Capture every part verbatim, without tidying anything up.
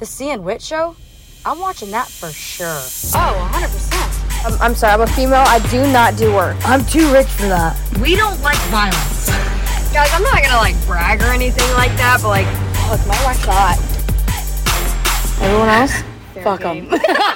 The C N Wit show? I'm watching that for sure. Oh, one hundred percent. I'm, I'm sorry, I'm a female. I do not do work. I'm too rich for that. We don't like violence. Guys, I'm not gonna like brag or anything like that, but like, look, my wife's hot. Everyone else? Fuck them.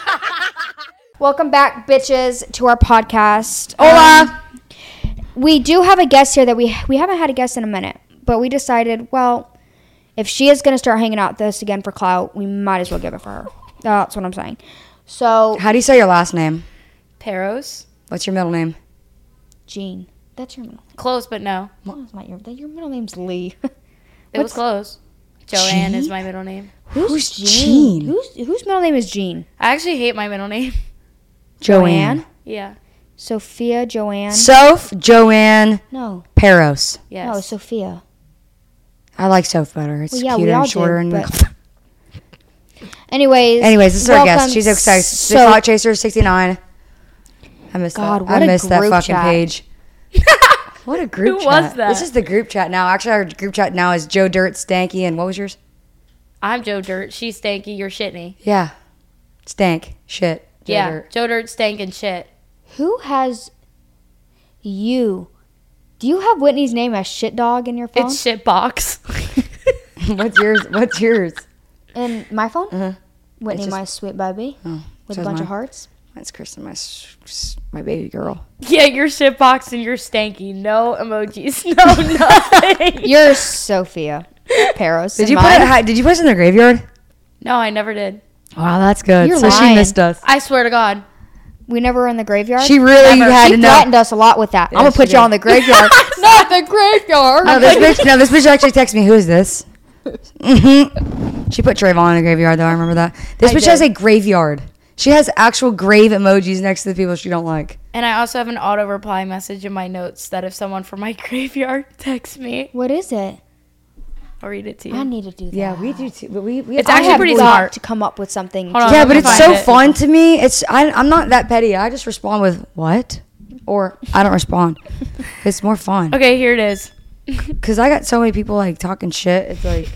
Welcome back, bitches, to our podcast. Hola. Um, we do have a guest here that we we haven't had a guest in a minute, but we decided, well, if she is going to start hanging out with us again for clout, we might as well give it for her. That's what I'm saying. So, how do you say your last name? Peros. What's your middle name? Jean. That's your middle name. Close, but no. No, it's not your, your middle name's Lee. It was close. Joanne Jean? Is my middle name. Who's, Who's Jean? Jean? Who's, whose middle name is Jean? I actually hate my middle name. Joanne? Yeah. Sophia, Joanne. Soph, Joanne. No. Peros. Yes. No, Sophia. I like Soph better. It's well, yeah, cuter and shorter. Did, and but... Anyways. Anyways, this is our guest. She's excited. So, the Clout Chaser sixty-nine. I missed God, that. What I missed that fucking chat. page. What a group Who chat. was that? This is the group chat now. Actually, our group chat now is Joe Dirt, Stanky, and what was yours? I'm Joe Dirt. She's Stanky. You're Shitney. Yeah. Stank. Shit. Joe yeah. Dirt. Joe Dirt, Stank, and shit. Who has you? Do you have Whitney's name as Shit Dog in your phone? It's Shitbox. What's yours? What's yours? In my phone? Uh-huh. Whitney, just, my sweet baby. Oh, with a bunch mine. of hearts. That's Kristen, my my baby girl. Yeah, you're Shitbox and you're Stanky. No emojis. No nothing. You're Sophia Peros. Did you put it? Did you put us in the graveyard? No, I never did. Wow, that's good. You're so lying. she missed us. I swear to God. We never were in the graveyard? She really never. had she to know. She threatened us a lot with that. Yeah, I'm going to put you did. on the graveyard. Not the graveyard. No, this bitch, no, this bitch actually texted me, who is this? Mm-hmm. She put Trayvon in the graveyard, though. I remember that. This I bitch did. has a graveyard. She has actual grave emojis next to the people she don't like. And I also have an auto-reply message in my notes that if someone from my graveyard texts me. What is it? I'll read it to you. I need to do that. Yeah, we do too. But we, we it's I actually have pretty really smart to come up with something. Hold on, yeah, let but me it's find so it. fun to me. It's I, I'm not that petty. I just respond with what, or I don't respond. It's more fun. Okay, here it is. Because I got so many people like talking shit. It's like,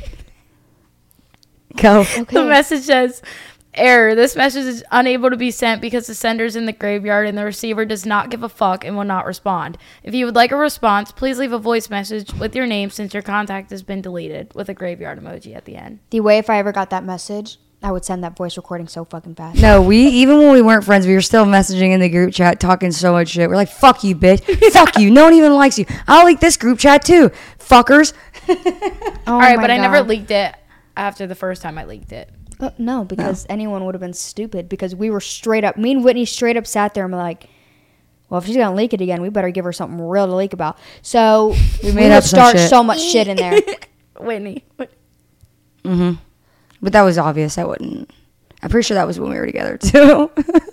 go. Okay. The message says, error. This message is unable to be sent because the sender's in the graveyard and the receiver does not give a fuck and will not respond. If you would like a response, please leave a voice message with your name since your contact has been deleted with a graveyard emoji at the end. The way if I ever got that message, I would send that voice recording so fucking fast. No, we, even when we weren't friends, we were still messaging in the group chat, talking so much shit. We're like, fuck you, bitch. Fuck you. No one even likes you. I'll leak this group chat too. Fuckers. Oh All right, my but I God. never leaked it after the first time I leaked it. Uh, no, because no. anyone would have been stupid because we were straight up, me and Whitney straight up sat there and were like, well, if she's going to leak it again, we better give her something real to leak about. So we made we up start shit. so much shit in there. Whitney. Mm-hmm. But that was obvious. I wouldn't. I'm pretty sure that was when we were together, too.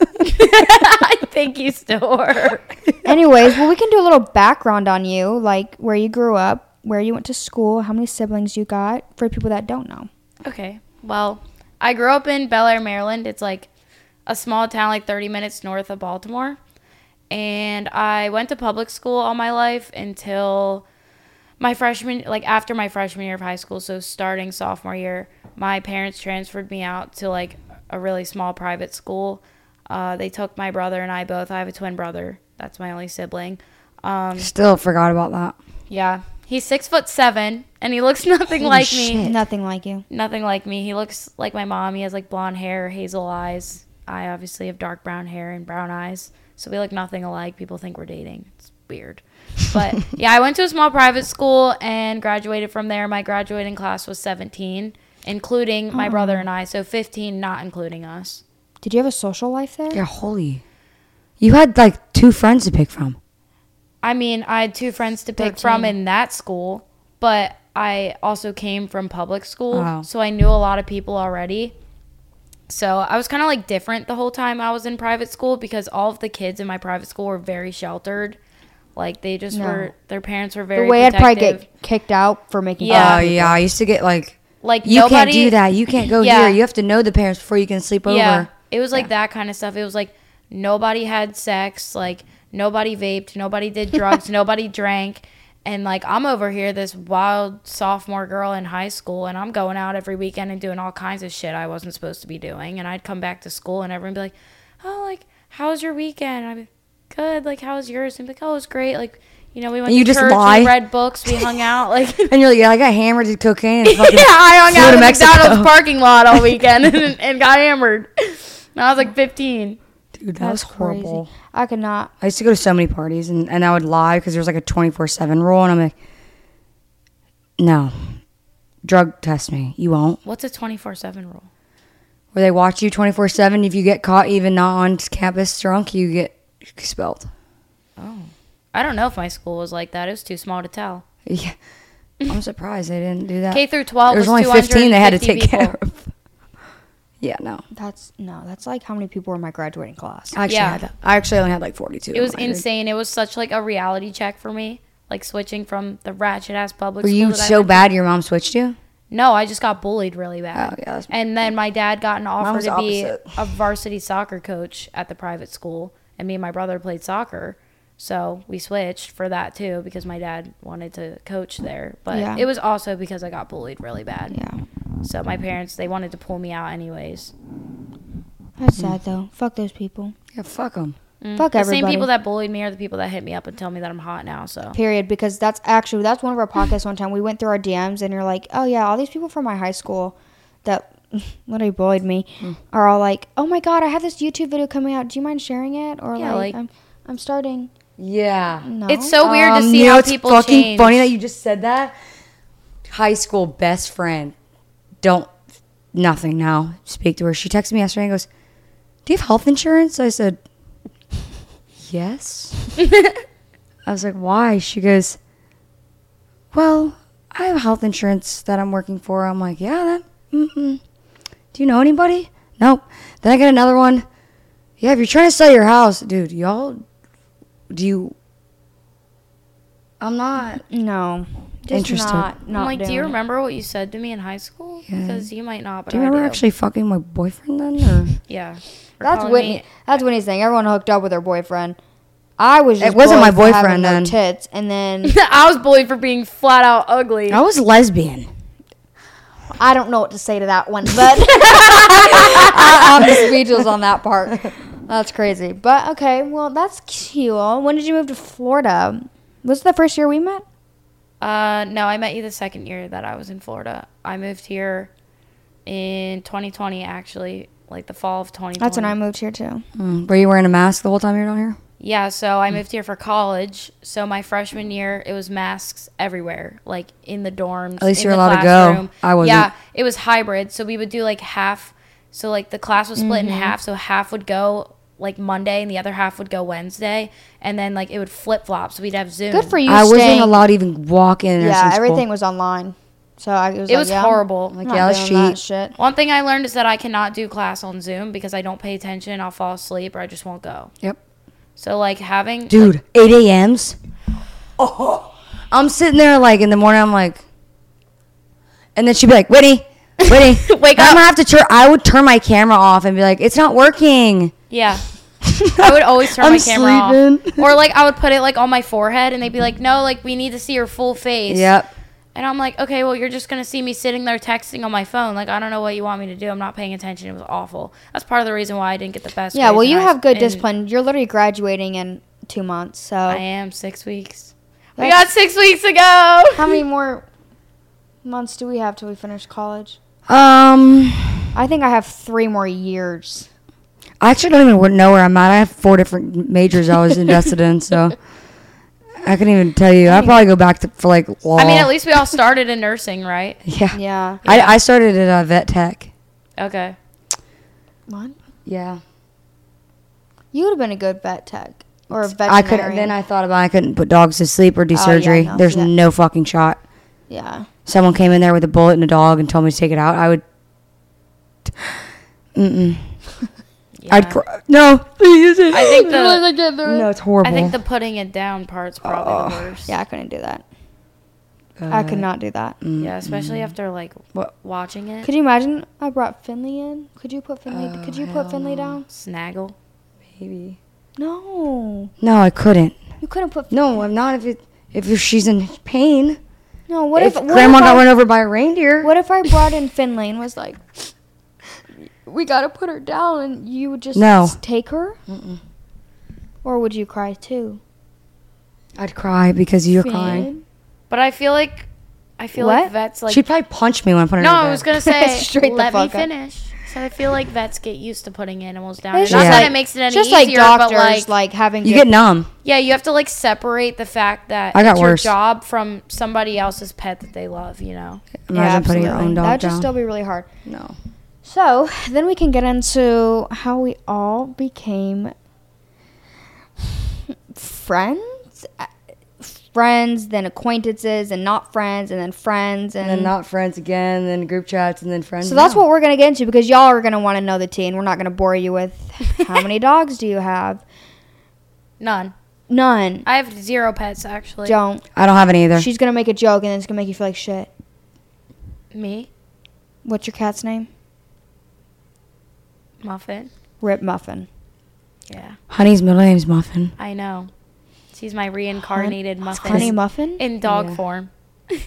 I think you still were. Anyways, well, we can do a little background on you, like where you grew up, where you went to school, how many siblings you got, for people that don't know. Okay. Well, I grew up in Bel Air, Maryland. It's like a small town like thirty minutes north of Baltimore. And I went to public school all my life until my freshman, like after my freshman year of high school. So starting sophomore year, my parents transferred me out to like a really small private school. Uh, they took my brother and I both. I have a twin brother. That's my only sibling. Um, Still forgot about that. Yeah. He's six foot seven, and he looks nothing Holy like shit. me. Nothing like you. Nothing like me. He looks like my mom. He has like blonde hair, hazel eyes. I obviously have dark brown hair and brown eyes. So we look nothing alike. People think we're dating. It's weird. But yeah, I went to a small private school and graduated from there. My graduating class was seventeen, including my oh. brother and I. So fifteen, not including us. Did you have a social life there? Yeah, holy. You had like two friends to pick from. I mean, I had two friends to pick from in that school, but I also came from public school, wow. so I knew a lot of people already. So I was kind of like different the whole time I was in private school because all of the kids in my private school were very sheltered. Like they just no. were, their parents were very The way protective. I'd probably get kicked out for making yeah. Oh, yeah. I used to get like, like you nobody, can't do that. You can't go yeah. here. You have to know the parents before you can sleep yeah. over. It was like yeah. that kind of stuff. It was like nobody had sex, like nobody vaped, nobody did drugs, nobody drank. And, like, I'm over here, this wild sophomore girl in high school, and I'm going out every weekend and doing all kinds of shit I wasn't supposed to be doing. And I'd come back to school, and everyone would be like, oh, like, how was your weekend? And I'd be good. Like, how was yours? And I'd be like, oh, it was great. Like, you know, we went And you to just church, lie? we read books, we hung out. Like, And you're like, yeah, I got hammered, did cocaine, and fucking yeah, I hung flew out to in the Mexico. McDonald's parking lot all weekend and, and got hammered. And I was like fifteen. Dude, that was horrible. Crazy. I could not. I used to go to so many parties, and, and I would lie because there was like a twenty-four seven rule, and I'm like, no, drug test me. You won't. What's a twenty-four seven rule? Where they watch you twenty-four seven. If you get caught even not on campus drunk, you get expelled. Oh. I don't know if my school was like that. It was too small to tell. Yeah. I'm surprised they didn't do that. K through twelve There was was only fifteen they had to take people. care of. Yeah, no. That's no. That's like how many people were in my graduating class. I actually, Yeah. had, I actually only had like forty-two. It was in my grade. insane. It was such like a reality check for me. Like switching from the ratchet ass public Were school. you that I so went to. bad your mom switched you? No, I just got bullied really bad. Oh, yeah, that's- And then my dad got an offer was to be opposite. a varsity soccer coach at the private school, and me and my brother played soccer. So we switched for that too because my dad wanted to coach there. But Yeah. it was also because I got bullied really bad. Yeah. So my parents, they wanted to pull me out anyways. That's sad though. Fuck those people. Yeah, fuck them. Fuck The everybody. same people that bullied me are the people that hit me up and tell me that I'm hot now. So Period. Because that's actually that's one of our podcasts. One time we went through our D Ms and you're like, oh yeah, all these people from my high school that literally bullied me are all like, oh my god, I have this YouTube video coming out. Do you mind sharing it? Or Yeah, like, like- I'm I'm starting. Yeah. No. it's so weird to Um, see you know, how it's people fucking change. funny that you just said that. High school best friend. Don't, nothing now. Speak to her. She texted me yesterday and goes, do you have health insurance? I said, yes. I was like, why? She goes, well, I have health insurance that I'm working for. I'm like, yeah, that, mm-mm. Do you know anybody? Nope. Then I get another one. Yeah, if you're trying to sell your house, dude, y'all, do you, I'm not. No. Just Interested. not. Not I'm like, do you doing it. remember what you said to me in high school? Yeah. Because you might not, but Do you remember I do. actually fucking my boyfriend then? Or? Yeah. Or That's calling Whitney. me- That's Whitney's thing. Everyone hooked up with her boyfriend. I was just It wasn't my bullied for boyfriend having no then. tits, and then I was bullied for being flat out ugly. I was lesbian. I don't know what to say to that one, but I, I'm speechless on that part. That's crazy. But okay, well that's cute. When did you move to Florida? Was it the first year we met? Uh, no, I met you the second year that I was in Florida. I moved here in twenty twenty, actually, like the fall of twenty twenty. That's when I moved here too. Mm. Were you wearing a mask the whole time you were down here? Yeah, so I moved here for college. So my freshman year, it was masks everywhere, like in the dorms. At least in you were the allowed to go. classroom. I wasn't. Yeah, it was hybrid. So we would do like half. So like the class was split in half. So half would go like Monday and the other half would go Wednesday. And then like it would flip flop. So we'd have Zoom. Good for you. I wasn't staying- allowed to even walk in. Yeah, nursing everything school. was online. So I was It like, was yeah, horrible. I'm Like, not yeah, let's doing that cheat. shit. One thing I learned is that I cannot do class on Zoom because I don't pay attention. I'll fall asleep or I just won't go. Yep. So like having Dude, like, eight a.m.s. Oh, I'm sitting there like in the morning. I'm like, and then she'd be like, Whitney, Whitney, Wake I'm up. gonna have to turn. I would turn my camera off and be like, it's not working. yeah. I would always turn I'm my camera sleeping. off. Or like I would put it like on my forehead and they'd be like, no, like we need to see your full face. Yep. And I'm like, okay, well, you're just going to see me sitting there texting on my phone. Like, I don't know what you want me to do. I'm not paying attention. It was awful. That's part of the reason why I didn't get the best Yeah, grades well, in you high have s- good in- discipline. You're literally graduating in two months. So I am six weeks. We That's- got six weeks to go. how many more months do we have till we finish college? Um, I think I have three more years. I actually don't even know where I'm at. I have four different majors I was invested in, so I couldn't even tell you. I'd probably go back to for like law. I mean, at least we all started in nursing, right? yeah. Yeah. I, I started at uh, vet tech. Okay. What? Yeah. You would have been a good vet tech or a I veterinarian. couldn't. Then I thought about I couldn't put dogs to sleep or do Oh, yeah, surgery. no, There's yeah. no fucking shot. Yeah. Someone came in there with a bullet and a dog and told me to take it out. I would. Mm-mm. Yeah. I'd cry. No, please. I think the No, it's horrible. I think the putting it down part's probably Oh. the worst. Yeah, I couldn't do that. I could Uh, not do that. Yeah, especially after like What? watching it. Could you imagine? I brought Finley in. Could you put Finley? Oh, could you hell put Finley no. down? Snaggle. Maybe. No, No, I couldn't. you couldn't put. No, I'm not. If it if she's in pain. No, what if, if, what grandma if got I, run over by a reindeer? What if I brought in Finley and was like, we gotta put her down, and you would just No. s- take her? Mm-mm. Or would you cry too? I'd cry because you're Finn? crying. But I feel like, I feel What? like vets like. She'd probably punch me when I put her no, in the bed. I was gonna say Straight the let me fuck up. finish. So I feel like vets get used to putting animals down. It's And not just that like- it makes it any Just easier, like but doctors, like, like, having You to- get numb. yeah, you have to like separate the fact that I got it's your worse. job from somebody else's pet that they love. You know. Imagine putting your absolutely. own dog That'd just down. still be really hard. No. So then we can get into how we all became friends, Uh, friends, then acquaintances, and not friends, and then friends, and, And then not friends again, then group chats, and then friends. So that's now. what we're gonna get into because y'all are gonna want to know the tea, and we're not gonna bore you with how many dogs do you have? None. None. I have zero pets actually. Don't. I don't have any either. She's gonna make a joke, and then it's gonna make you feel like shit. Me, What's your cat's name? Muffin. Rip Muffin. Yeah, Honey's middle name's Muffin. I know. She's my reincarnated muffin Honey Muffin. in dog Yeah. form. You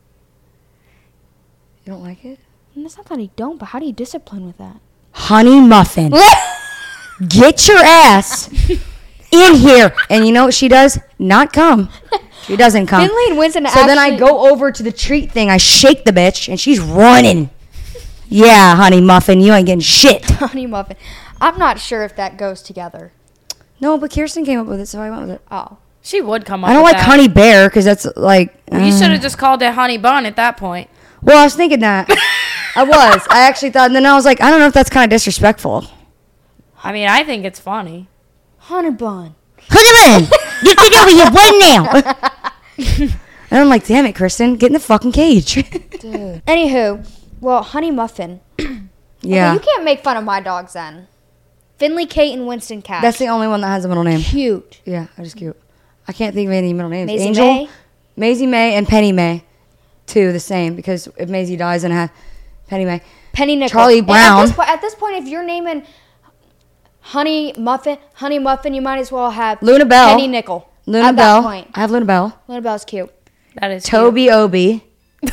don't like it? And it's not that I don't, but how do you discipline with that? Honey Muffin. Get your ass in here. And you know what she does? Not come. She doesn't come. Finley and Winston So then I actually- go over to the treat thing. I shake the bitch, and she's running. Yeah, Honey Muffin, you ain't getting shit. Honey Muffin. I'm not sure if that goes together. No, but Kirsten came up with it, so I went with it. Oh. She would come up. I don't with like that. Honey Bear because that's like. Well, you uh, should have just called it Honey Bun at that point. Well, I was thinking that. I was. I actually thought, and then I was like, I don't know if that's kind of disrespectful. I mean, I think it's funny. Honey Bun. Honey Bun, get it over here right now. And I'm like, damn it, Kristen, get in the fucking cage. Anywho, well, Honey Muffin. Yeah, Okay, you can't make fun of my dogs then. Finley, Kate, and Winston Cash. that's the only one that has a middle name. cute. Yeah, I just cute. I can't think of any middle names. Maisie Angel, May. Maisie May, and Penny May, two the same because if Maisie dies, then I have Penny May. Penny Nickel. Charlie And Brown. At this, po- at this point, if you're naming Honey Muffin, Honey Muffin, you might as well have Luna Bell. Penny Nickel. Luna at Bell. that point. I have Luna Bell. Luna Bell's cute. That is cute. Toby Obi.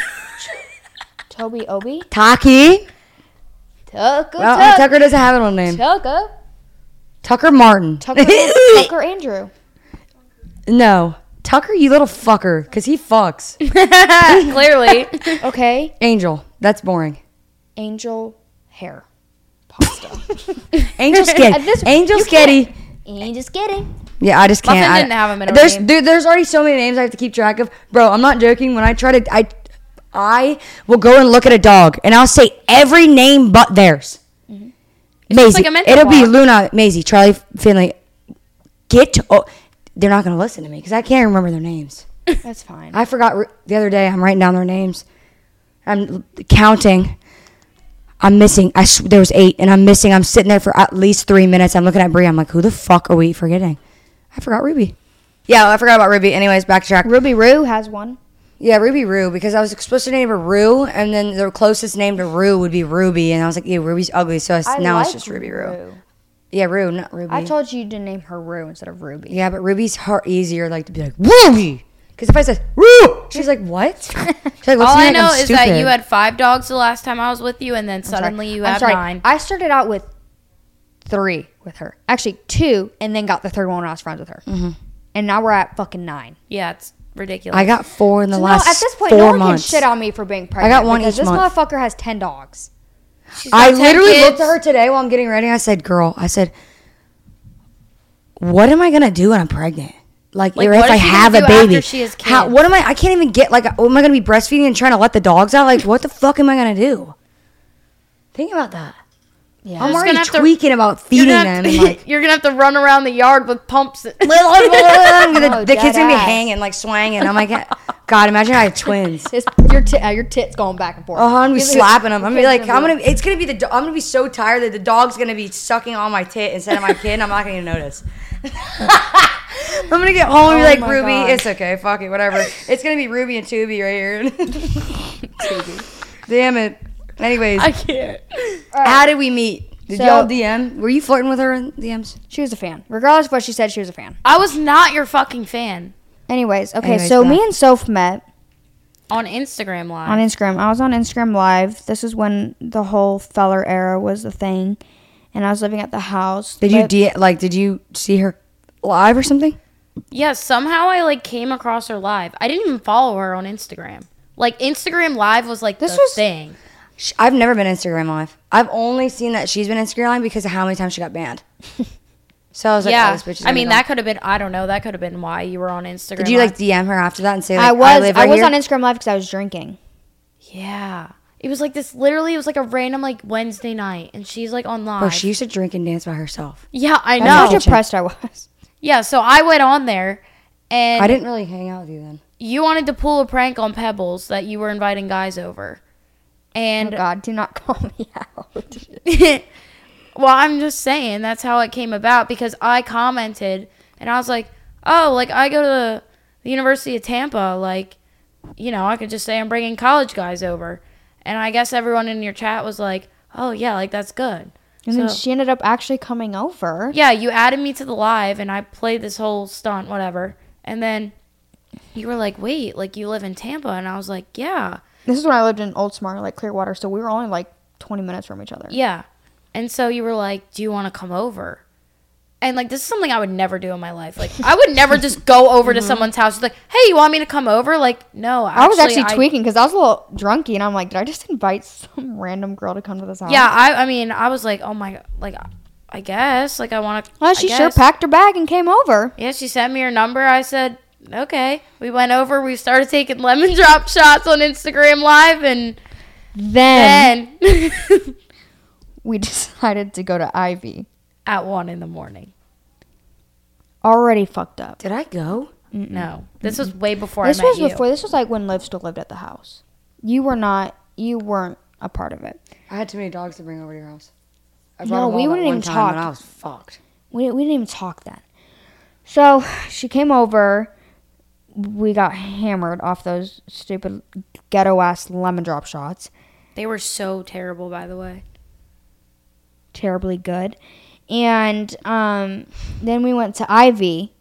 Toby Obi. Taki. Tucker. Well, Tuck. Tucker doesn't have a middle name. Tucker. Tucker Martin. Tucker. Tucker Andrew. No. Tucker, you little fucker, because he fucks. Clearly. Okay. Angel. That's boring. Angel hair. Pasta. Angel Sketty. At this- Angel you Sketty. And just kidding. Yeah, I just can't. Muffin I- didn't have a middle there's, name. There, there's already so many names I have to keep track of. Bro, I'm not joking. When I try to, I, I will go and look at a dog, and I'll say every name but theirs. It's Maisie. just like a mental It'll be block. Luna, Maisie, Charlie, Finley. Get. Oh, they're not gonna listen to me because I can't remember their names. That's fine. I forgot re- the other day. I'm writing down their names. I'm l- counting. I'm missing. I sw- there was eight, and I'm missing. I'm sitting there for at least three minutes. I'm looking at Brie. I'm like, who the fuck are we forgetting? I forgot Ruby. Yeah, I forgot about Ruby. Anyways, back to track. Ruby Roo has one. Yeah, Ruby Roo, because I was supposed to name her Roo, and then the closest name to Roo would be Ruby, and I was like, yeah, Ruby's ugly, so I, I now like it's just Ruby Roo. Roo. Yeah, Roo, not Ruby. I told you to name her Roo instead of Ruby. yeah, but Ruby's hard, easier, like to be like Ruby, because if I said Roo, she's like, what? She's like, what's All the I name? know I'm is that stupid. you had five dogs the last time I was with you, and then I'm sorry. suddenly you I'm have sorry. nine. I started out with three with her. Actually, two, and then got the third one when I was friends with her. Mm-hmm. And now we're at fucking nine. Yeah, it's ridiculous. I got four in the So last no, at this point, four no one months. can shit on me for being pregnant. got one because each this month. motherfucker has ten dogs. She's got I ten literally kids. looked at her today while I'm getting ready. I said, "Girl," I said, "What am I gonna do when I'm pregnant? Like, Like, or what if is I she gonna have a do baby? after she has How? kids? What am I? I can't even get like. Am I gonna be breastfeeding and trying to let the dogs out? Like, what the fuck am I gonna do? Think about that. Yeah. I'm just already gonna have to- tweaking about You're feeding gonna, them. have And to, like, you're gonna have to run around the yard with pumps. the, Oh, the kid's gonna be dead ass. hanging, like swanging. I'm like, God, imagine I have twins. His, your, tit, uh, your tit's going back and forth. Oh, I'm gonna be He's slapping them. I'm gonna be like, gonna I'm be gonna. It's gonna be the. do- I'm gonna be so tired that the dog's gonna be sucking on my tit instead of my kid. And I'm not gonna even notice. I'm gonna get home and be Oh like, my Ruby, God. it's okay, fuck it, whatever. It's gonna be Ruby and Tubi right here. Damn it. Anyways, I can't. how did we meet? Did So- y'all D M? Were you flirting with her in D Ms? She was a fan. Regardless of what she said, she was a fan. I was not your fucking fan. Anyways, okay, Anyways, so go me ahead. and Soph met On Instagram Live. on Instagram. I was on Instagram Live. This is when the whole feller era was the thing, and I was living at the house. Did you But- de- like? Did you see her live or something? Yeah, somehow I like came across her live. I didn't even follow her on Instagram. Like Instagram Live was like This the was- thing. Sh- I've never been Instagram live. I've only seen that she's been Instagram live because of how many times she got banned. So I was like, oh, Yeah, this bitch is I mean gonna that go. could have been. I don't know. That could have been why you were on Instagram. Did you like Live. D M her after that and say like, I was live I right was here? on Instagram Live because I was drinking. Yeah, it was like this. Literally, it was like a random like Wednesday night, and she's like on live. Bro, she used to drink and dance by herself. yeah, I That's know. how depressed I was. Yeah, so I went on there, and I didn't really hang out with you then. you wanted to pull a prank on Pebbles that you were inviting guys over, Oh and God, do not call me out. well, I'm just saying that's how it came about because I commented and I was like, oh, like I go to the, the University of Tampa, like, you know, I could just say I'm bringing college guys over, and I guess everyone in your chat was like, oh yeah, like that's good. And then So- she ended up actually coming over. Yeah, you added me to the live and I played this whole stunt, whatever, and then you were like, wait, like you live in Tampa, and I was like, yeah. This is when I lived in Old Smart, like Clearwater, so we were only like twenty minutes from each other. Yeah. And so you were like, do you want to come over? And like, this is something I would never do in my life. Like, I would never just go over to someone's house. Like, hey, you want me to come over? Like, no. I was actually I- tweaking because I was a little drunky, and I'm like, did I just invite some random girl to come to this house? Yeah, I, I mean, I was like, oh my, like, I guess. Like, I want to. Well, she sure packed her bag and came over. Yeah, she sent me her number. I said, okay. We went over. We started taking lemon drop shots on Instagram Live. And Then, then we decided to go to Ivy. at one in the morning. Already fucked up. Did I go? No. This was way before This I met was you. before. This was like when Liv still lived at the house. You were not. You weren't a part of it. I had too many dogs to bring over to your house. I No, brought them we all that wouldn't one even time talk. and I was fucked. We we didn't even talk then. So she came over. We got hammered off those stupid ghetto ass lemon drop shots. They were so terrible, by the way. Terribly good. And um, then we went to Ivy.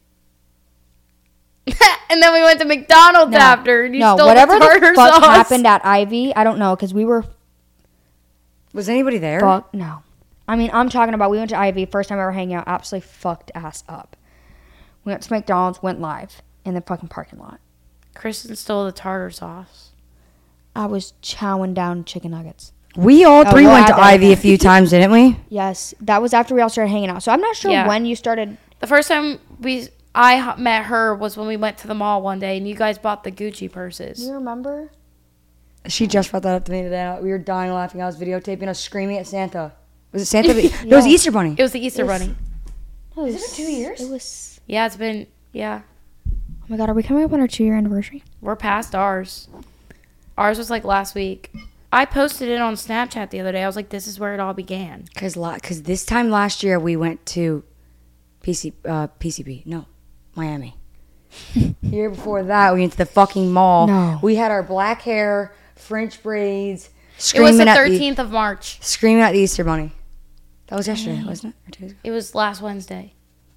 And then we went to McDonald's No, after. And you no, stole whatever the tartar the fuck sauce. happened at Ivy, I don't know, because we were Was anybody there? fucked. No. I mean, I'm talking about we went to Ivy, first time ever hanging out, absolutely fucked ass up. We went to McDonald's, went live in the fucking parking lot. Kristen stole the tartar sauce. I was chowing down chicken nuggets. We all Oh, three we'll went add to that Ivy in. a few times, didn't we? Yes, that was after we all started hanging out. So I'm not sure Yeah. when you started. The first time we I h- met her was when we went to the mall one day, and you guys bought the Gucci Do purses. you remember? She just brought that up to me today. We were dying laughing. I was videotaping us screaming at Santa. Was it Santa? No, it was Yeah. Easter Bunny. It was the Easter It was- Bunny. No, it Has it been two years? It was. Yeah, it's been, yeah. Oh my god, are we coming up on our two year anniversary? We're past ours. Ours was like last week. I posted it on Snapchat the other day. I was like, this is where it all began. Because cause this time last year we went to P C, uh, P C B. No, Miami. Year before that we went to the fucking mall. No. We had our black hair, French braids, It was screaming the at the thirteenth of March. screaming at the Easter Bunny. That was yesterday, wasn't it? Or two days ago? It was last Wednesday.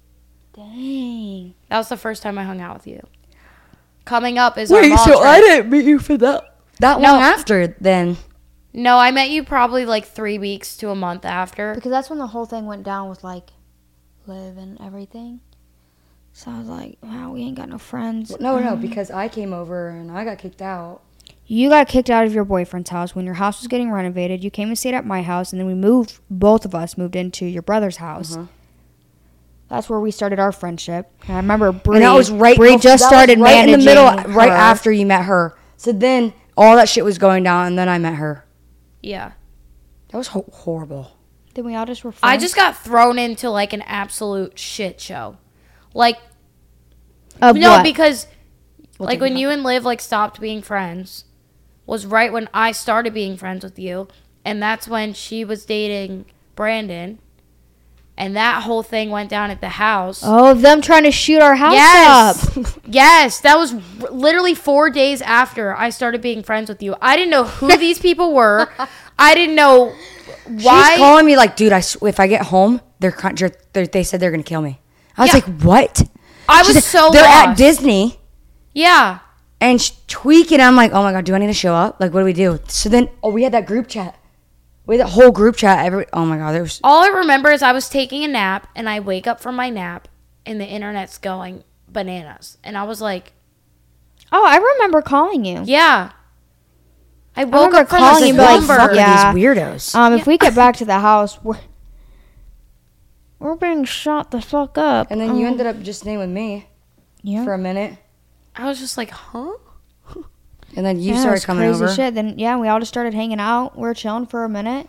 Dang. That was the first time I hung out with you. Coming up is our mall trip. didn't meet you for that that No. long after then. No, I met you probably like three weeks to a month after. Because that's when the whole thing went down with like Liv and everything. So I was like, wow, we ain't got no friends. No, no, Um, because I came over and I got kicked out. You got kicked out of your boyfriend's house when your house was getting renovated. You came and stayed at my house, and then we moved. Both of us moved into your brother's house. Uh-huh. That's where we started our friendship. And I remember Bree. And that was right. Bree bef- just that was started right in the managing middle, right her. after you met her. So then all that shit was going down, and then I met her. Yeah. That was ho- horrible. Then we all just were friends. I just got thrown into like an absolute shit show. Like, Of no, what? because We'll like take when it you and Liv like stopped being friends was right when I started being friends with you, and that's when she was dating Brandon, and that whole thing went down at the house. Oh, them trying to shoot our house Yes. up. Yes, that was r- literally four days after I started being friends with you. I didn't know who these people were. I didn't know why. She's calling me like, dude, I sw- if I get home, they're, con- they're they said they're gonna kill me. I was Yeah. like, what? I She was said, so They're lost. at Disney. Yeah. And sh- tweaking. I'm like, oh my God, do I need to show up? Like, what do we do? So then, oh, we had that group chat. We had that whole group chat. Every, oh my God, there was. All I remember is I was taking a nap, and I wake up from my nap, and the internet's going bananas. And I was like, Oh, I remember calling you. yeah. I I woke remember up from calling a you, but like, slumber. Fuck are yeah. these weirdos? Um, if we get back to the house, we're we're being shot the fuck up. And then you Um, ended up just staying with me yeah. for a minute. I was just like, huh? And then you yeah, it started was coming crazy over. shit. Then yeah, we all just started hanging out. We were chilling for a minute.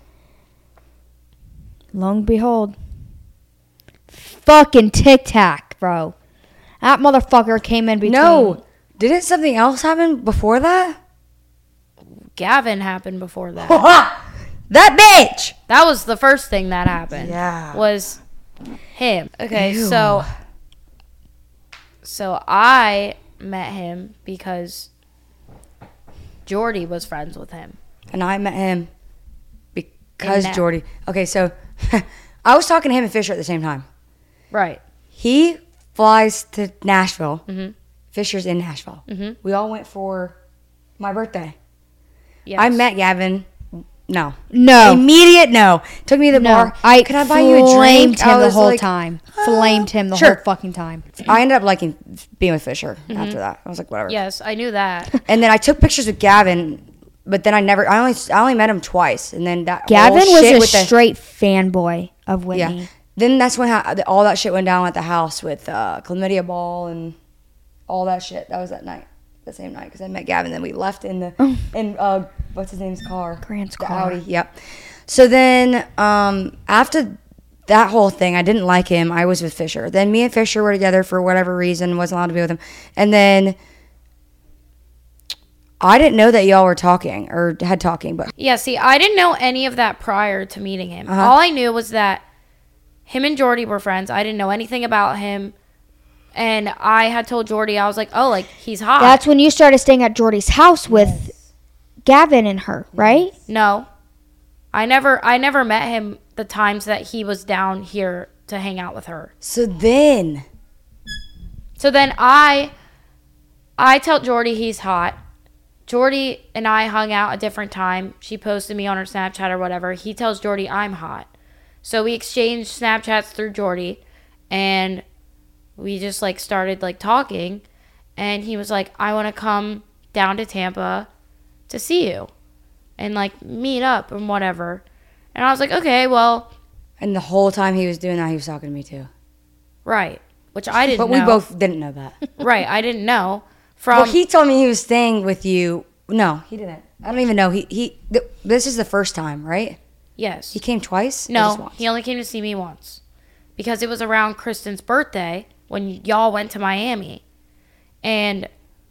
Lo and behold, fucking Tic Tac, bro. That motherfucker came in between. No. Didn't something else happen before that? Gavin happened before that. That bitch! That was the first thing that happened. Yeah. Was him. Okay, Ew. so so I met him because Jordy was friends with him. And I met him because In that- Jordy. Okay, so I was talking to him and Fisher at the same time. Right. He flies to Nashville. Mhm. Fisher's in Nashville. Mhm. We all went for my birthday. Yes. I met Gavin. No. No. Immediate no. Took me to the No, bar. I Could I buy you a drink? flamed I him the was whole like, time. Flamed him the Sure. whole fucking time. I ended up liking being with Fisher after that. I was like, whatever. Yes, I knew that. And then I took pictures with Gavin, but then I never. I only. I only met him twice, and then that. Gavin whole was shit a with the- straight fanboy of Whitney. Yeah. Then that's when ha- all that shit went down at the house with uh, chlamydia ball and all that shit. That was that night, the same night, because I met Gavin. Then we left in the in uh, what's his name's car? Grant's the car. Audi. Yep. So then um, after that whole thing, I didn't like him. I was with Fisher. Then me and Fisher were together for whatever reason. Wasn't allowed to be with him. And then I didn't know that y'all were talking or had talking, but Yeah, see, I didn't know any of that prior to meeting him. Uh-huh. All I knew was that him and Jordy were friends. I didn't know anything about him. And I had told Jordy, I was like, oh, like, he's hot. That's when you started staying at Jordy's house with Gavin and her, right? No. I never I never met him the times that he was down here to hang out with her. so then So then I I tell Jordy he's hot. Jordy and I hung out a different time. She posted me on her Snapchat or whatever. He tells Jordy I'm hot. So we exchanged Snapchats through Jordy, and we just like started like talking, and he was like, I want to come down to Tampa to see you and like meet up and whatever. And I was like, okay, well, and the whole time he was doing that, he was talking to me too. right. Which I didn't But know. we both didn't know that. Right, I didn't know. From Well, he told me he was staying with you. No, he didn't. I don't even know. He he. Th- this is the first time, right? yes. He came twice. or just No, once? he only came to see me once. Because it was around Kristen's birthday when y'all went to Miami. And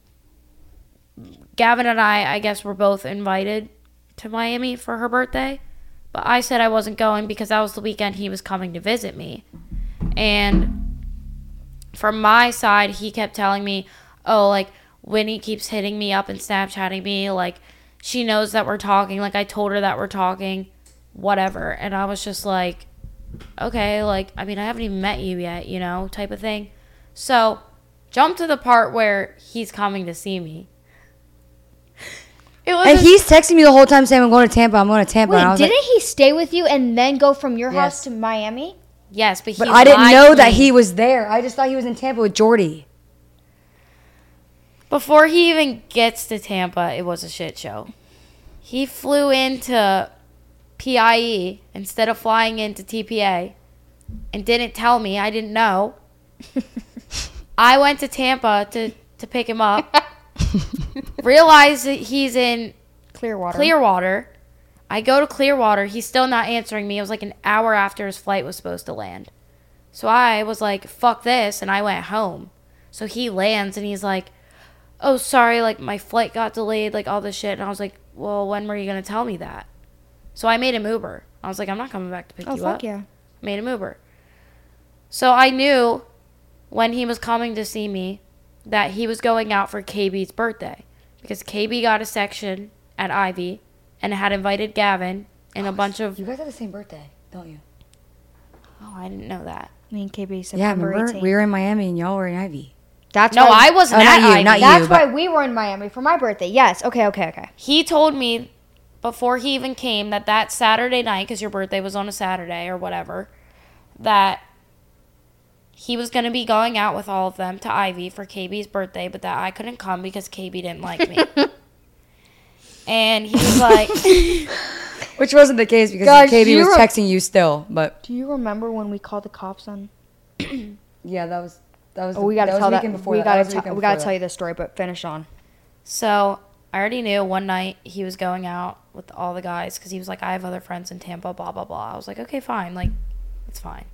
Gavin and I, I guess, were both invited to Miami for her birthday. But I said I wasn't going because that was the weekend he was coming to visit me. And from my side, he kept telling me, oh, like, Whitney keeps hitting me up and Snapchatting me. Like, she knows that we're talking. Like, I told her that we're talking. Whatever. And I was just like, okay, like, I mean, I haven't even met you yet, you know, type of thing. So, jump to the part where he's coming to see me. It was And a- he's texting me the whole time saying, "I'm going to Tampa. I'm going to Tampa." and I Wait, was didn't like, he stay with you and then go from your house Yes. to Miami? yes, but he but I didn't lied know to that me. he was there. I just thought he was in Tampa with Jordy. Before he even gets to Tampa, it was a shit show. He flew into P I E instead of flying into T P A and didn't tell me. I didn't know. I went to Tampa to, to pick him up. Realized that he's in Clearwater. Clearwater. I go to Clearwater. He's still not answering me. It was like an hour after his flight was supposed to land. So I was like, fuck this. And I went home. So he lands and he's like, oh, sorry, like my flight got delayed, like all this shit. And I was like, well, when were you going to tell me that? So I made him Uber. I was like, I'm not coming back to pick Oh, you fuck up. yeah. Made him Uber. So I knew when he was coming to see me that he was going out for K B's birthday. Because K B got a section at Ivy and had invited Gavin and a bunch of... You guys have the same birthday, don't you? Oh, I didn't know that. Me and K B Yeah, September remember? eighteenth. We were in Miami and y'all were in Ivy. That's No, why, I wasn't Oh, at not you, Ivy. not you. That's but- why we were in Miami for my birthday. Yes. Okay. Okay. Okay. He told me before he even came that that Saturday night, because your birthday was on a Saturday or whatever, that he was going to be going out with all of them to Ivy for K B's birthday, but that I couldn't come because K B didn't like me. And he was like, Which wasn't the case because Gosh, K B you was were- texting you still. But Do you remember when we called the cops on? yeah, that was that was. Oh, we gotta that was tell the that. weekend before We that. gotta That was the tell. weekend We gotta before tell you this story, but finish on. so I already knew one night he was going out with all the guys because he was like, I have other friends in Tampa, blah, blah, blah. I was like, okay, fine. Like, it's fine.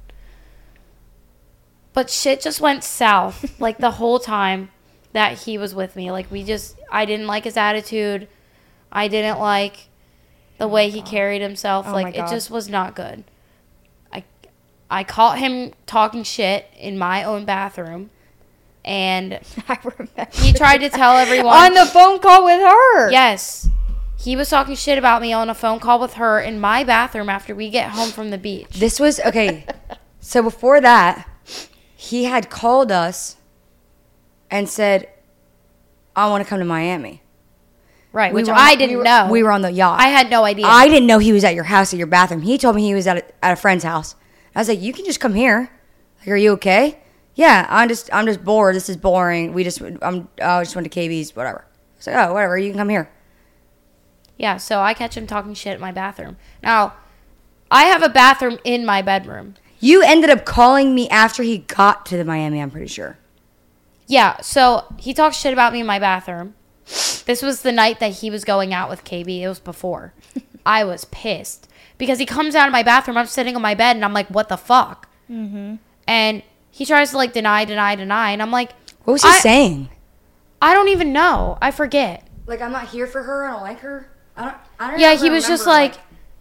But shit just went south, like, the whole time that he was with me. Like, we just, I didn't like his attitude. I didn't like the way he carried himself. Oh my like, it God. just was not good. I, I caught him talking shit in my own bathroom. And I remember. he tried to tell everyone. on the phone call with her. Yes. He was talking shit about me on a phone call with her in my bathroom after we get home from the beach. This was okay. So before that, he had called us and said, "I want to come to Miami." Right, We which were I on- didn't we were, know. We were on the yacht. I had no idea. I didn't know he was at your house, at your bathroom. He told me he was at a, at a friend's house. I was like, "You can just come here." Like, are you okay? Yeah, I'm just I'm just bored. This is boring. We just I'm I just went to K B's, whatever. I was like, "Oh, whatever. You can come here." Yeah, so I catch him talking shit in my bathroom. Now, I have a bathroom in my bedroom. You ended up calling me after he got to the Miami. I'm pretty sure. Yeah, so he talks shit about me in my bathroom. This was the night that he was going out with K B. It was before. I was pissed because he comes out of my bathroom. I'm sitting on my bed and I'm like, what the fuck? Mm-hmm. And he tries to like deny, deny, deny. And I'm like, What was he I- saying? I don't even know. I forget. Like, I'm not here for her. I don't like her. I don't. I don't Yeah, ever he was just remember, like,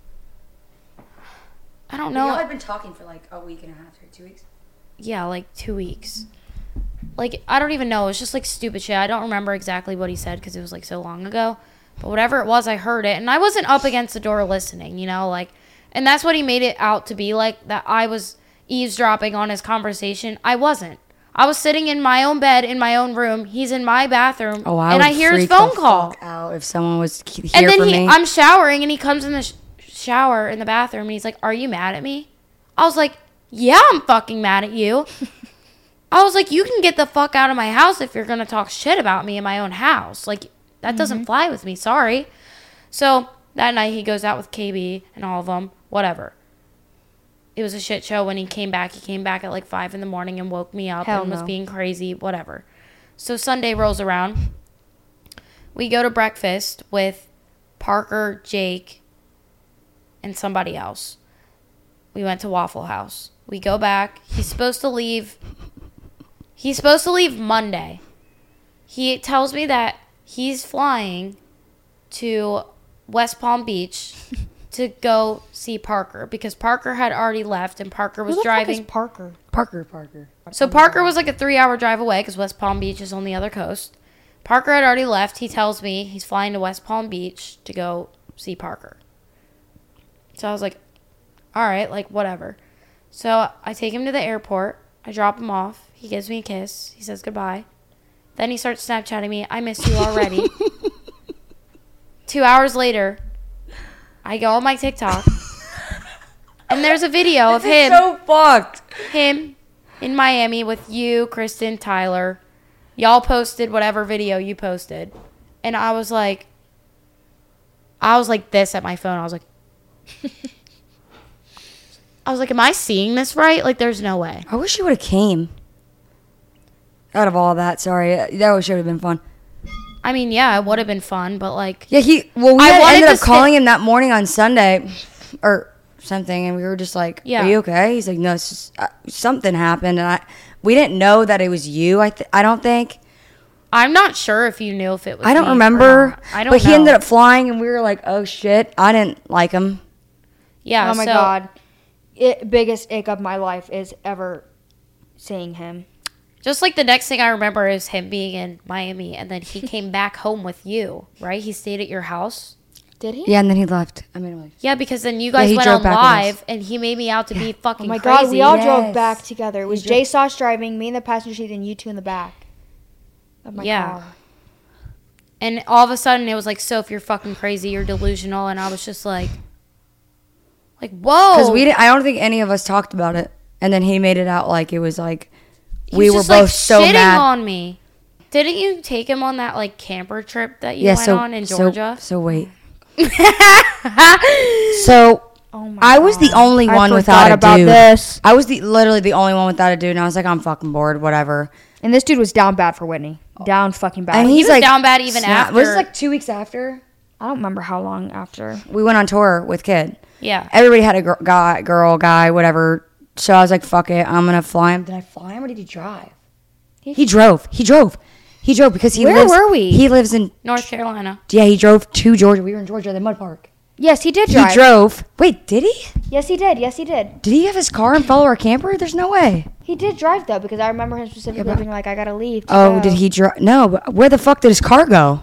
I don't y'all know. had been talking for like a week and a half, or two weeks. Yeah, like two weeks. Like, I don't even know. It was just like stupid shit. I don't remember exactly what he said because it was like so long ago. But whatever it was, I heard it. And I wasn't up against the door listening, you know? Like, and that's what he made it out to be like, that I was eavesdropping on his conversation. I wasn't. I was sitting in my own bed in my own room. He's in my bathroom. Oh, I and would I hear his freak the phone call. fuck out if someone was he- here And then for he, me. I'm showering and he comes in the sh- shower in the bathroom and he's like, "Are you mad at me?" I was like, "Yeah, I'm fucking mad at you." I was like, "You can get the fuck out of my house if you're going to talk shit about me in my own house. Like, that doesn't fly with me. Sorry." So that night he goes out with K B and all of them. Whatever. It was a shit show when he came back. He came back at like five in the morning and woke me up Hell and was no. being crazy. Whatever. So Sunday rolls around. We go to breakfast with Parker, Jake, and somebody else. We went to Waffle House. We go back. He's supposed to leave. He's supposed to leave Monday. He tells me that he's flying to West Palm Beach to go see Parker because Parker had already left and Parker was Who the driving. fuck is Parker? Parker, Parker. So Parker was like a three-hour drive away because West Palm Beach is on the other coast. Parker had already left. He tells me he's flying to West Palm Beach to go see Parker. So I was like, all right, like, whatever. So I take him to the airport. I drop him off. He gives me a kiss. He says goodbye. Then he starts Snapchatting me. I miss you already. Two hours later, I go on my TikTok. And there's a video of him. So fucked. him in Miami with you, Kristen, Tyler. Y'all posted whatever video you posted. And I was like, I was like this at my phone. I was like, I was like, am I seeing this right? Like, there's no way. I wish you would have came. Out of all that, sorry, that should have been fun. I mean, yeah, it would have been fun, but like, Yeah, he. Well, we I had wanted ended to up calling stay- him that morning on Sunday, or something, and we were just like, Yeah. "Are you okay?" He's like, "No, it's just, uh, something happened," and I, we didn't know that it was you. I, th- I don't think. I'm not sure if you knew if it was I don't me or remember. not. I don't But know. he ended up flying, and we were like, "Oh shit!" I didn't like him. Yeah, Oh my so- god. It, biggest ick of my life is ever seeing him. Just like the next thing I remember is him being in Miami, and then he came back home with you, right? He stayed at your house. Did he? Yeah, and then he left. I mean, like, Yeah, because then you guys he went drove on back with live, us. and he made me out to be fucking Oh my crazy. god, we all Yes. drove back together. It was drove- Jay Sauce driving, me in the passenger seat, and you two in the back. of my Yeah. car. And all of a sudden, it was like, Soph, you're fucking crazy. You're delusional. And I was just like, like, whoa. Because we didn't, I don't think any of us talked about it. And then he made it out like it was like He we was were just, both like, so shitting mad. on me. Didn't you take him on that like camper trip that you yeah, went so, on in so- Georgia? So, wait. So Oh my I was the God. only I one forgot without a about dude. this. I was the literally the only one without a dude, and I was like, I'm fucking bored, whatever. And this dude was down bad for Whitney. Down fucking bad. And he he's was like down bad even snap- Was after- this like two weeks after I don't remember how long after. we went on tour with Kid? Yeah. Everybody had a gr- guy, girl, guy, whatever. So I was like, fuck it, I'm gonna fly him. Did I fly him or did he drive? He drove. He drove. He drove because he Where lives. were we? He lives in. North Carolina. Yeah, he drove to Georgia. We were in Georgia, the mud park. Yes, he did drive. He drove. Wait, did he? Yes, he did. Yes, he did. Did he have his car and follow our camper? There's no way. He did drive though, because I remember him specifically Yeah, but- being like, "I gotta leave." to Oh, go." did he drive? No, but where the fuck did his car go?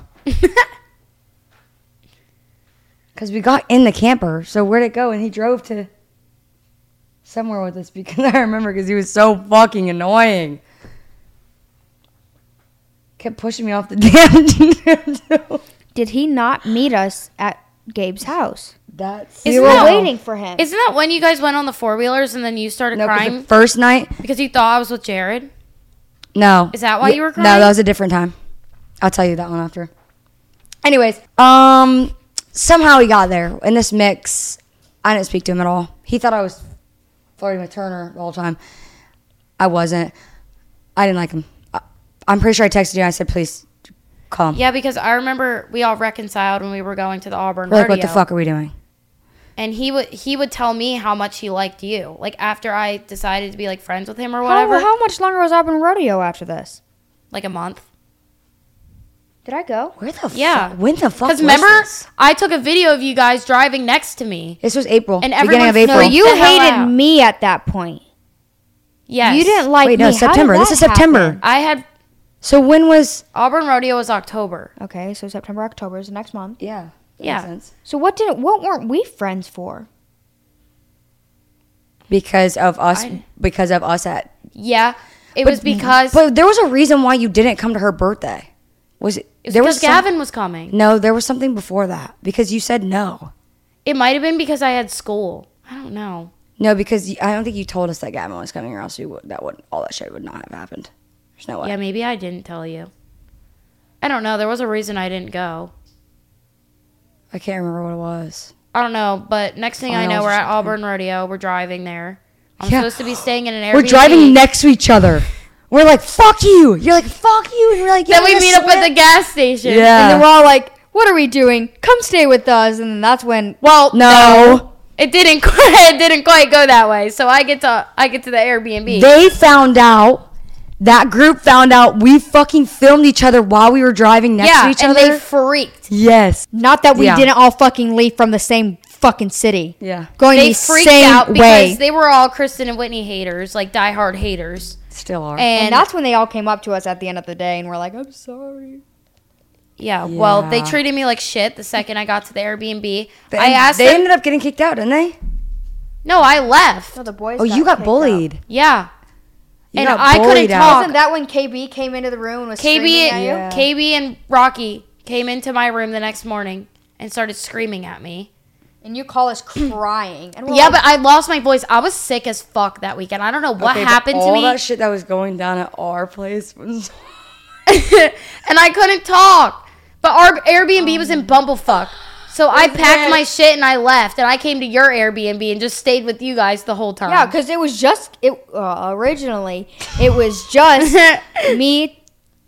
Because we got in the camper. So where'd it go? And he drove to somewhere with us because I remember because he was so fucking annoying. Kept pushing me off the damn. Did he not meet us at Gabe's house? That's We Isn't were that- waiting for him. Isn't that when you guys went on the four wheelers and then you started no, 'cause crying the first night. because you thought I was with Jared? No. Is that why you were No, crying? that was a different time. I'll tell you that one after. Anyways, um, somehow he got there in this mix. I didn't speak to him at all. He thought I was flirting with Turner the whole time. I wasn't. I didn't like him. I, I'm pretty sure I texted you. And I said, please call him. Yeah, because I remember we all reconciled when we were going to the Auburn We're like, rodeo. what the fuck are we doing? And he would he would tell me how much he liked you. Like after I decided to be like friends with him or how, whatever. how much longer was Auburn Rodeo after this? Like a month. Did I go? Where the Yeah. fuck? When the fuck Because was remember, this? I took a video of you guys driving next to me. This was April. And beginning everyone- of April. No, Freak you the hell hated out. me at that point. Yes. You didn't like Wait, me. no, How did September. This that is September. happen? I had So when was... Auburn Rodeo was October. Okay, so September, October is the next month. Yeah. that Yeah. makes sense. So what did what weren't we friends for? Because of us. I- Because of us at... Yeah. It But- was because But there was a reason why you didn't come to her birthday. Was it? it was there because was some- Gavin was coming. No, there was something before that because you said no. It might have been because I had school. I don't know. No, because you, I don't think you told us that Gavin was coming, or else you would, that would all that shit would not have happened. There's no way. Yeah, maybe I didn't tell you. I don't know. There was a reason I didn't go. I can't remember what it was. I don't know, but next thing Oh, I no, know, it's we're just at okay. Auburn Rodeo. We're driving there. I'm Yeah. supposed to be staying in an Airbnb. We're driving next to each other. We're like, "Fuck you!" You're like, "Fuck you!" And we're like, "Yeah." Then we meet up at the gas station. Yeah. And then we're all like, "What are we doing? Come stay with us." And then that's when Well, No. it didn't. Quite, it didn't quite go that way. So I get to I get to the Airbnb. They found out. That group found out we fucking filmed each other while we were driving next yeah, to each and other. they freaked. Yes. not that we Yeah. didn't all fucking leave from the same fucking city. Yeah. Going They the freaked same out because way. they were all Kristen and Whitney haters, like diehard haters. Still are. And, and that's when they all came up to us at the end of the day and were like, "I'm sorry." yeah, well, they Yeah. treated me like shit the second I got to the Airbnb. They, I asked They them. ended up getting kicked out, didn't they? No, I left. So the boys. Oh, you got kicked bullied. out. Yeah. You And got I couldn't bullied out. talk. Wasn't that when K B came into the room and was K B, screaming at you? Yeah. K B and Rocky came into my room the next morning and started screaming at me. And you call us crying. And we're Yeah, like, but I lost my voice. I was sick as fuck that weekend. I don't know what Okay, but happened to all me. that shit that was going down at our place was... And I couldn't talk. But our Airbnb was in Bumblefuck. So I packed my shit and I left. And I came to your Airbnb and just stayed with you guys the whole time. yeah, because it was just it uh, originally it was just me,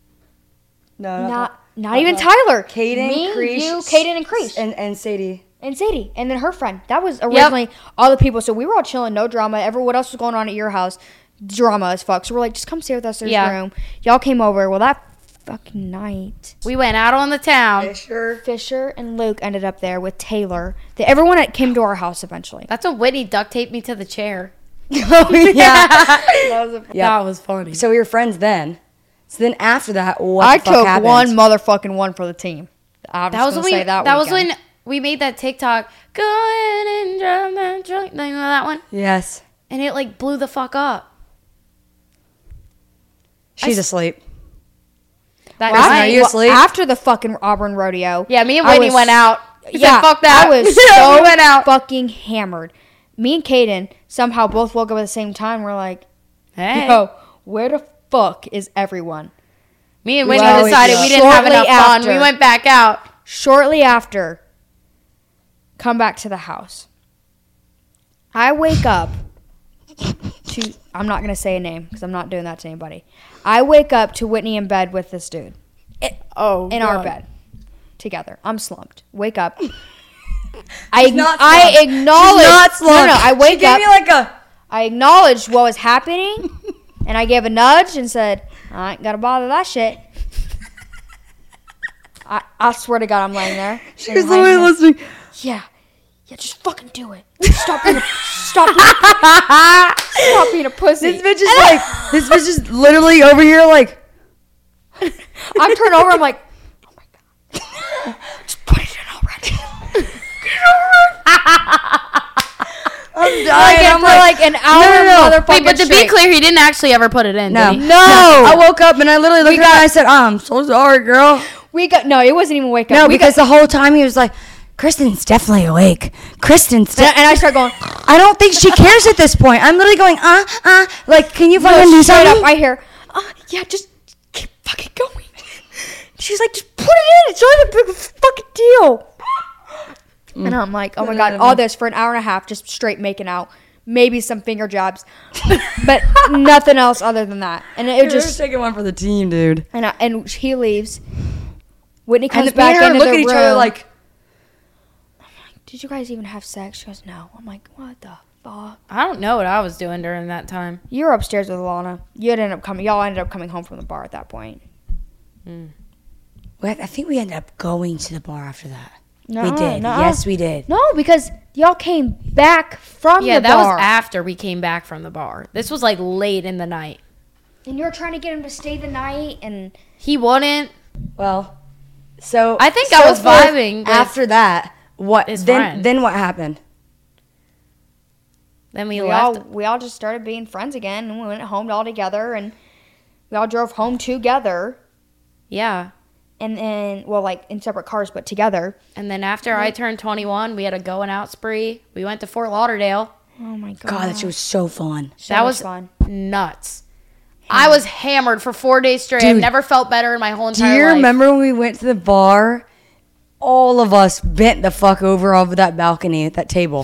No, not not even Tyler, Kaden, me, Creesh, you, Kaden, and Creesh, and, and and Sadie. Sadie, and then her friend. That was originally all the people. So we were all chilling, no drama. Ever what else was going on at your house? Drama as fuck. So we're like, just come stay with us. There's Yeah. room. Y'all came over. Well, that fucking night, We went out on the town. Sure. Fisher and Luke ended up there with Taylor. The, everyone that came to our house eventually. That's when Whitney duct taped me to the chair. Oh yeah. that was a, yeah. That was funny. So we were friends then. So then after that, what I the fuck took happened? one motherfucking one for the team. I'm That just was gonna when we, say that. that was weekend. when we made that TikTok. Go ahead and drive that truck. You know that one? Yes. And it like blew the fuck up. She's I- asleep. That Listen, night. are you Well, asleep? after the fucking Auburn rodeo. Yeah, me and I Whitney was- went out. He Yeah, said, fuck that. I was we so went out. fucking hammered. Me and Kaden somehow both woke up at the same time. We're like, Hey. yo, where the fuck is everyone? Me and Whitney Well, decided yeah. we didn't have Shortly enough fun. after. We went back out. Shortly after, come back to the house. I wake up to, I'm not going to say a name because I'm not doing that to anybody. I wake up to Whitney in bed with this dude. Oh, In our bed. Together. I'm slumped. Wake up. I, not I slumped. acknowledge. She's not slumped. No, no, I She wake gave up. me like a. I acknowledged what was happening, and I gave a nudge and said, I ain't got to bother that shit. I, I swear to God, I'm laying there. She was literally listening. Yeah. Yeah, just fucking do it. Stop being a, stop being a, stop being a pussy. This bitch is like. This bitch is literally over here like. I'm turned over, I'm like, oh my God. Just put it in already. I'm dying. Like, and I'm for like, like an hour, no, no, no. motherfucking Wait, but to be straight. clear, he didn't actually ever put it in, no, did he? no. I woke up and I literally looked at her and I said, "I'm so sorry, girl." We got, no, it wasn't even wake up. No, we because got, the whole time he was like, "Kristen's definitely awake. Kristen's." and, De- and I start going, I don't think she cares at this point. I'm literally going, uh, uh. Like, can you fucking no, do straight something? up, I hear, uh, yeah, just keep fucking going. She's like, just put it in. It's not a big fucking deal. And I'm like, oh my God, all this for an hour and a half, just straight making out. Maybe some finger jobs, but nothing else other than that. And it Dude, just, taking one for the team, dude. and, I, and he leaves. Whitney And comes me back and her into look the at each room. other like, Did you guys even have sex? She goes, no. I'm like, what the fuck? I don't know what I was doing during that time. You were upstairs with Alana. You ended up coming. Y'all ended up coming home from the bar at that point. well, I think we ended up going to the bar after that. No, we did. Yes, we did. No, because y'all came back from Yeah, the that bar. was after we came back from the bar. This was like late in the night. and you were trying to get him to stay the night, and He wouldn't. Well, so I think so I was forth vibing with after that. What his then? friend. Then what happened? Then we, we left. all we all just started being friends again, and we went home all together, and we all drove home together, Yeah. and then well, like in separate cars, but together. And then after I turned twenty-one, we had a going out spree. We went to Fort Lauderdale. Oh my God, God, that shit was so fun. so that much was fun. nuts. I was hammered for four days straight. I've Dude. never felt better in my whole Do entire you life. remember when we went to the bar? All of us bent the fuck over off of that balcony at that table.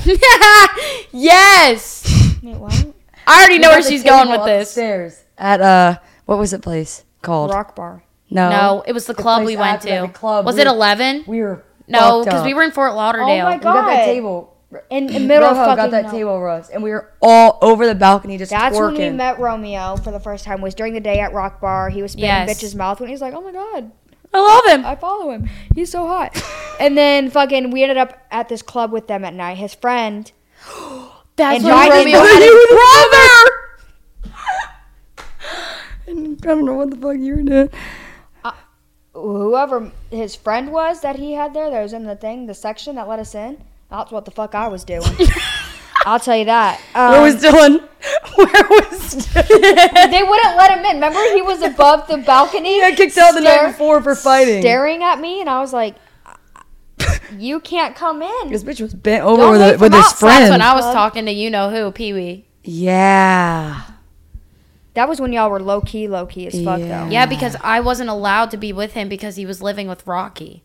Yes. Wait, what? I already know where she's going with this. Upstairs at uh, what was the place called? Rock bar. No, No, it was the, club place we went after that, to. the club. Was We it were- eleven? we were No, fucked because up. we were in Fort Lauderdale. Oh my We got that God. table. In the middle of Rojo fucking got that no. table roast, and we were all over the balcony just That's twerking. when we met Romeo for the first time. Was during the day at Rock Bar. He was spitting Yes. bitch's mouth when he's like, "Oh my God, I love him. I follow him. He's so hot." And then fucking, we ended up at this club with them at night. His friend. That's And when I didn't Romeo know had how his brother. I don't know what the fuck you were doing. Whoever his friend was that he had there, that was in the thing, the section that let us in. That's what the fuck I was doing. I'll tell you that. Um, Where was Dylan? Where was Dylan? they wouldn't let him in. Remember, he was above the balcony. He got kicked out the stare- night before for fighting. staring at me, and I was like, "You can't come in." This bitch was bent over Don't with, wait a, with for his outside. friend. That's when I was talking to you know who, Pee Wee. yeah. That was when y'all were low key, low key as fuck, Yeah. though. Yeah, because I wasn't allowed to be with him because he was living with Rocky.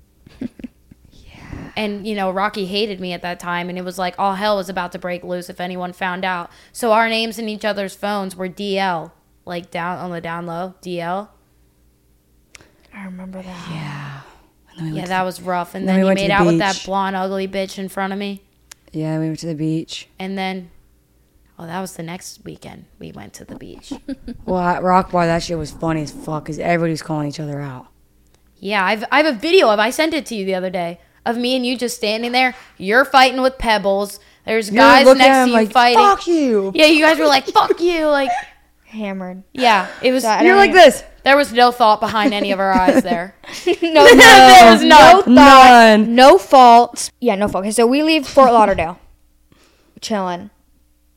yeah. And, you know, Rocky hated me at that time, and it was like all hell was about to break loose if anyone found out. So our names in each other's phones were D L, like down on the down low, D L. I remember that. Yeah. And then we Yeah, went to- that was rough. And then then we he went to made the out with that beach. blonde, ugly bitch in front of me. yeah, we went to the beach. And then, oh, that was the next weekend we went to the beach. Well, at Rock Bar, that shit was funny as fuck because everybody was calling each other out. Yeah, I've, I have a video of, I sent it to you the other day, of me and you just standing there. You're fighting with pebbles. There's You're guys looking next at to him you like, fighting. fuck you. Yeah, you guys were like, fuck you. Like, Hammered. yeah, it was, So I You're don't like even- this. there was no thought behind any of our eyes there. no, no, There was no none. thought, None. no fault. Yeah, no fault. Okay, so we leave Fort Lauderdale, chilling.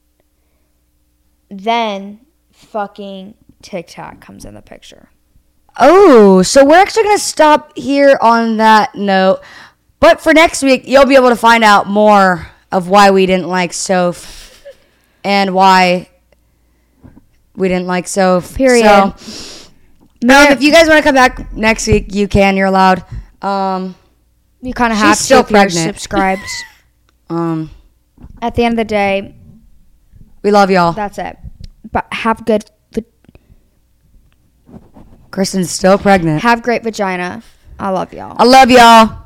Then, fucking TikTok comes in the picture. Oh, so we're actually going to stop here on that note. But for next week, you'll be able to find out more of why we didn't like Soph and why we didn't like Soph. Period. So, um, if you guys want to come back next week, you can. You're allowed. Um, You kind of She's have still to if you're pregnant. subscribed. um, At the end of the day, we love y'all. that's it. But have good, Kristen's still pregnant. have great vagina. I love y'all. I love y'all.